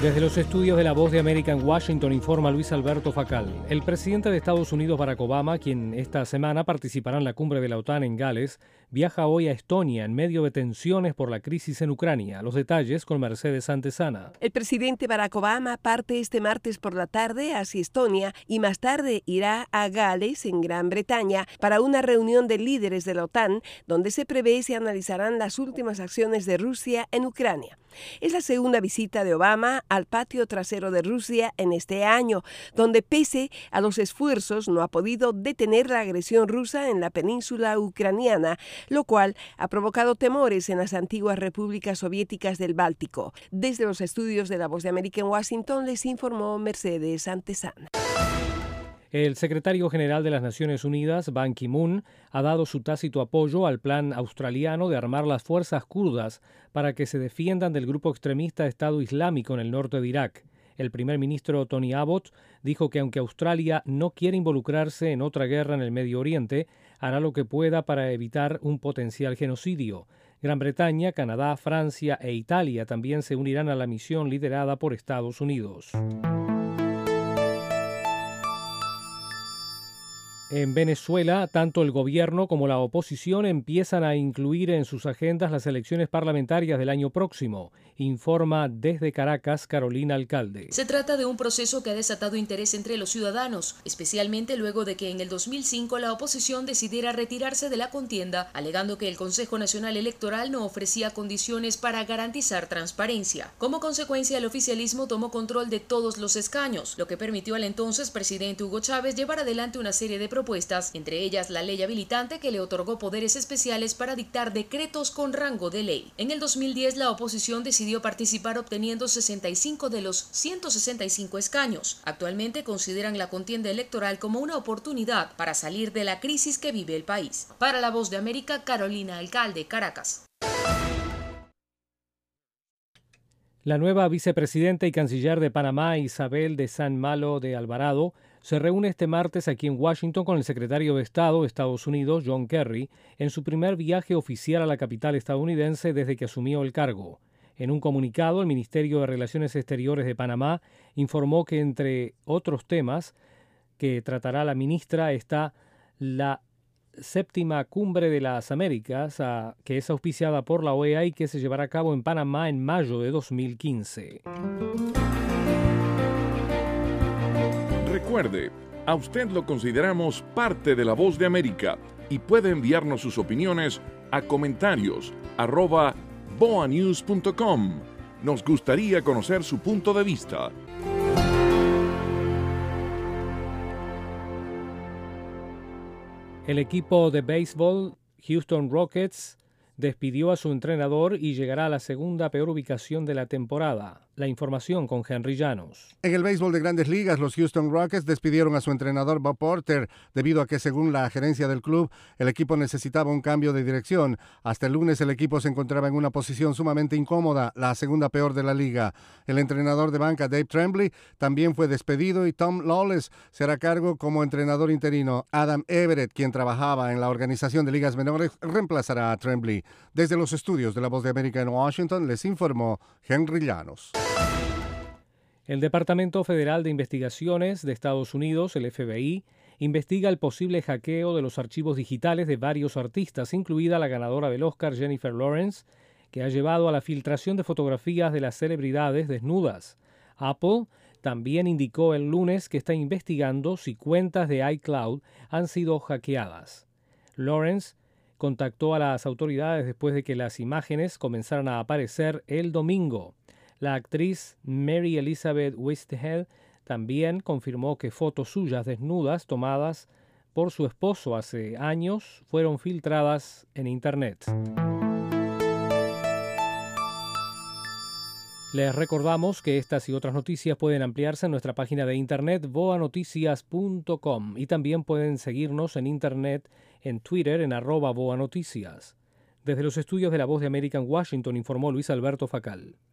Desde los estudios de La Voz de América en Washington informa Luis Alberto Facal. El presidente de Estados Unidos, Barack Obama, quien esta semana participará en la cumbre de la OTAN en Gales, viaja hoy a Estonia en medio de tensiones por la crisis en Ucrania. Los detalles con Mercedes Santesana. El presidente Barack Obama parte este martes por la tarde hacia Estonia y más tarde irá a Gales, en Gran Bretaña, para una reunión de líderes de la OTAN, donde se prevé se analizarán las últimas acciones de Rusia en Ucrania. Es la segunda visita de Obama al patio trasero de Rusia en este año, donde pese a los esfuerzos no ha podido detener la agresión rusa en la península ucraniana, lo cual ha provocado temores en las antiguas repúblicas soviéticas del Báltico. Desde los estudios de La Voz de América en Washington les informó Mercedes Santesana. El secretario general de las Naciones Unidas, Ban Ki-moon, ha dado su tácito apoyo al plan australiano de armar las fuerzas kurdas para que se defiendan del grupo extremista Estado Islámico en el norte de Irak. El primer ministro Tony Abbott dijo que aunque Australia no quiere involucrarse en otra guerra en el Medio Oriente, hará lo que pueda para evitar un potencial genocidio. Gran Bretaña, Canadá, Francia e Italia también se unirán a la misión liderada por Estados Unidos. En Venezuela, tanto el gobierno como la oposición empiezan a incluir en sus agendas las elecciones parlamentarias del año próximo, informa desde Caracas Carolina Alcalde. Se trata de un proceso que ha desatado interés entre los ciudadanos, especialmente luego de que en el 2005 la oposición decidiera retirarse de la contienda, alegando que el Consejo Nacional Electoral no ofrecía condiciones para garantizar transparencia. Como consecuencia, el oficialismo tomó control de todos los escaños, lo que permitió al entonces presidente Hugo Chávez llevar adelante una serie de propuestas, entre ellas la ley habilitante que le otorgó poderes especiales para dictar decretos con rango de ley. En el 2010 la oposición decidió participar obteniendo 65 de los 165 escaños. Actualmente consideran la contienda electoral como una oportunidad para salir de la crisis que vive el país. Para La Voz de América, Carolina Alcalde, Caracas. La nueva vicepresidenta y canciller de Panamá, Isabel de San Malo de Alvarado, se reúne este martes aquí en Washington con el secretario de Estado de Estados Unidos, John Kerry, en su primer viaje oficial a la capital estadounidense desde que asumió el cargo. En un comunicado, el Ministerio de Relaciones Exteriores de Panamá informó que, entre otros temas que tratará la ministra, está la séptima cumbre de las Américas, que es auspiciada por la OEA y que se llevará a cabo en Panamá en mayo de 2015. Recuerde, a usted lo consideramos parte de La Voz de América y puede enviarnos sus opiniones a comentarios@boanews.com. Nos gustaría conocer su punto de vista. El equipo de béisbol Houston Rockets despidió a su entrenador y llegará a la segunda peor ubicación de la temporada. La información con Henry Llanos. En el béisbol de Grandes Ligas, los Houston Rockets despidieron a su entrenador Bob Porter debido a que, según la gerencia del club, el equipo necesitaba un cambio de dirección. Hasta el lunes el equipo se encontraba en una posición sumamente incómoda, la segunda peor de la liga. El entrenador de banca Dave Tremblay también fue despedido y Tom Lawless será cargo como entrenador interino. Adam Everett, quien trabajaba en la organización de ligas menores, reemplazará a Tremblay. Desde los estudios de La Voz de América en Washington les informó Henry Llanos. El Departamento Federal de Investigaciones de Estados Unidos, el FBI, investiga el posible hackeo de los archivos digitales de varios artistas, incluida la ganadora del Oscar Jennifer Lawrence, que ha llevado a la filtración de fotografías de las celebridades desnudas. Apple también indicó el lunes que está investigando si cuentas de iCloud han sido hackeadas. Lawrence contactó a las autoridades después de que las imágenes comenzaran a aparecer el domingo. La actriz Mary Elizabeth Winstead también confirmó que fotos suyas desnudas tomadas por su esposo hace años fueron filtradas en Internet. Les recordamos que estas y otras noticias pueden ampliarse en nuestra página de internet voanoticias.com y también pueden seguirnos en internet en Twitter en @voanoticias. Desde los estudios de La Voz de América en Washington informó Luis Alberto Facal.